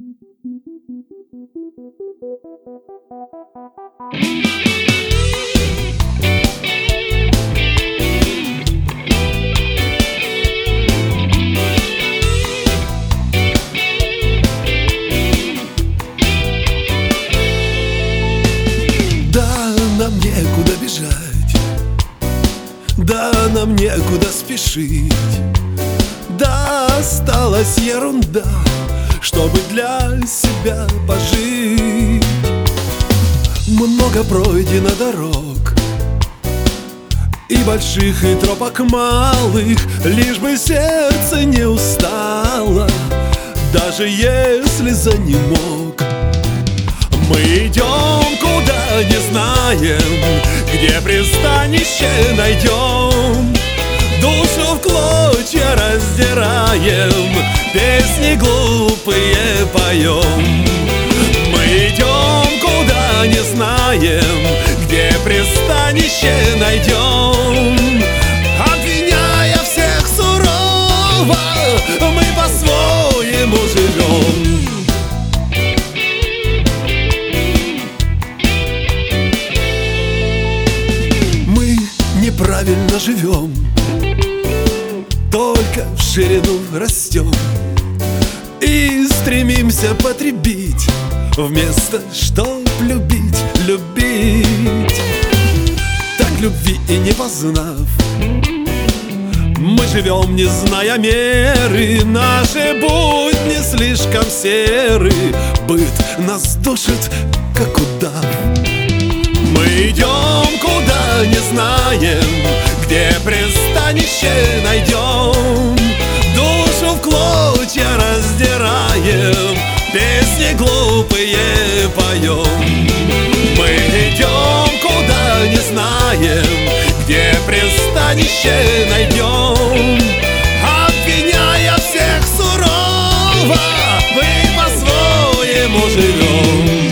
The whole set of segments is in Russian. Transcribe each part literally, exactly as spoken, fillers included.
Да, нам некуда бежать, да, нам некуда спешить, да, осталась ерунда, чтобы для себя пожить. Много пройдено дорог, и больших, и тропок малых, лишь бы сердце не устало, даже если занемог. Мы идем, куда не знаем, где пристанище найдем, душу в клочья раздираем, песни глупые поем. Мы идем, куда не знаем, где пристанище найдем, обвиняя всех сурово, мы по-своему живем. Мы неправильно живем, только в ширину растем и стремимся потребить, вместо чтоб любить, любить. Так любви и не познав, мы живем, не зная меры, наши будни слишком серы, быт нас душит, как удав. Мы идем, куда не знаем, где пристанище найдем, душу в клочья раздираем, песни глупые поем. Мы идем, куда не знаем, где пристанище найдем, обвиняя всех сурово, мы по-своему живем.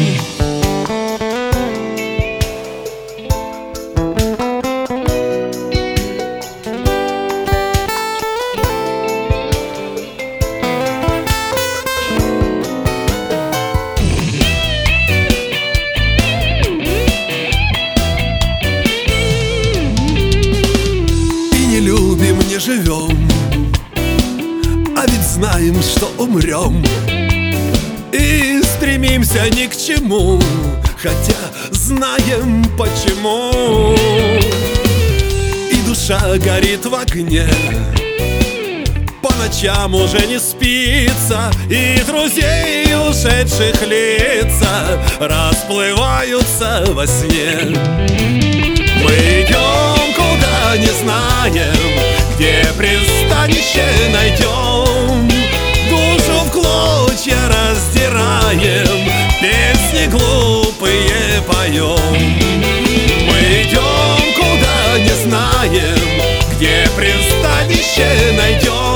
Не живем, а ведь знаем, что умрем, и стремимся ни к чему, хотя знаем почему. И душа горит в огне, по ночам уже не спится, и друзей ушедших лица расплываются во сне. Мы идем, куда не знаем, где пристанище найдем, душу в клочья раздираем, песни глупые поем. Мы идем, куда не знаем, где пристанище найдем,